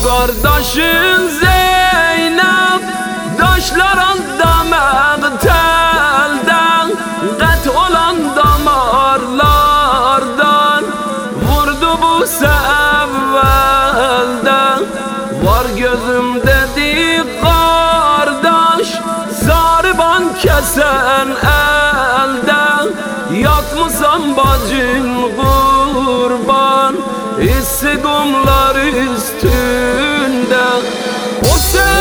Kardeşin Zeynep daşlarında məqtəldən qət olan damarlardan vurdu bu əvvəldən. Var gözümdə deyik qardaş sarıban kesen elden. Yatmısan bacın kurban hissi kumlar